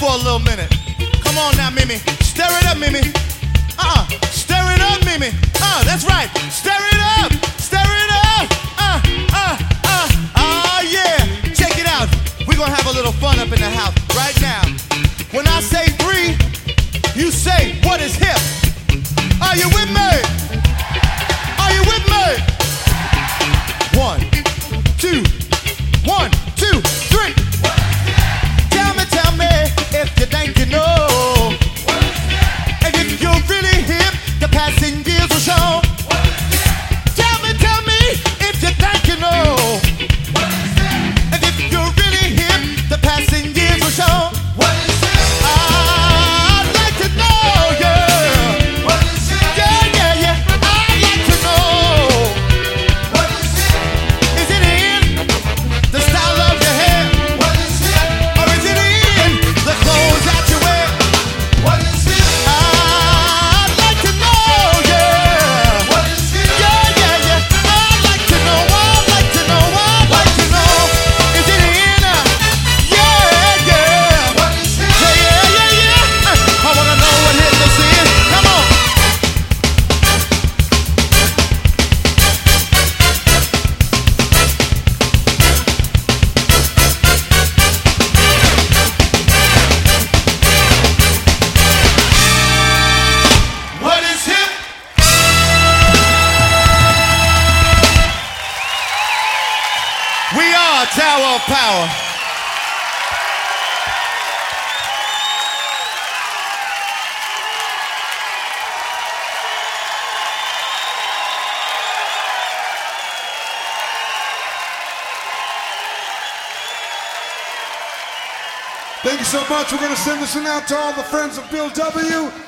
for a little minute. Come on now, Mimi. Stir it up, Mimi. Stir it up, Mimi. That's right. Stir it up. Stir it up. Yeah. Check it out. We're gonna have a little fun up in the house right now. When I say 3, you say, what is hip? Are you with me? Are you with me? 1, 2, 1, 2, 3. Tell me if you think you know. And if you're really hip, the passing gears will show. Tell me if you think you know. And if you're really hip, the passing gears will show. I'd like to know, yeah. Yeah. I'd like to know. Is it in the style of your hair? Or is it in the clothes that you wear? I'd like to know, yeah. Yeah. I'd like to know. Is it in? Yeah. I wanna know what hit this is. Come on. What is hip? We are Tower of Power. Thank you so much. We're going to send this one out to all the friends of Bill W.